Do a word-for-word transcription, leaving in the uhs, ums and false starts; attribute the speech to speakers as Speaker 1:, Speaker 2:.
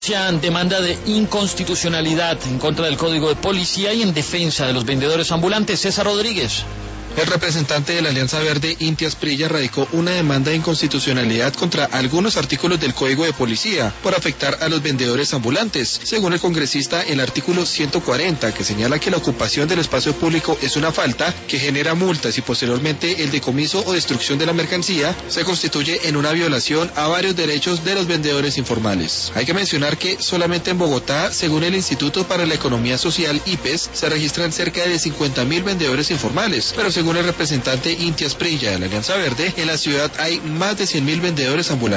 Speaker 1: Inician demanda de inconstitucionalidad en contra del Código de Policía y en defensa de los vendedores ambulantes. César Rodríguez.
Speaker 2: El representante de la Alianza Verde, Inti Asprilla, radicó una demanda de inconstitucionalidad contra algunos artículos del Código de Policía por afectar a los vendedores ambulantes. Según el congresista, el artículo ciento cuarenta, que señala que la ocupación del espacio público es una falta que genera multas y posteriormente el decomiso o destrucción de la mercancía, se constituye en una violación a varios derechos de los vendedores informales. Hay que mencionar que solamente en Bogotá, según el Instituto para la Economía Social, I P E S, se registran cerca de cincuenta mil vendedores informales, pero según el representante Inti Asprilla de la Alianza Verde, en la ciudad hay más de cien mil vendedores ambulantes.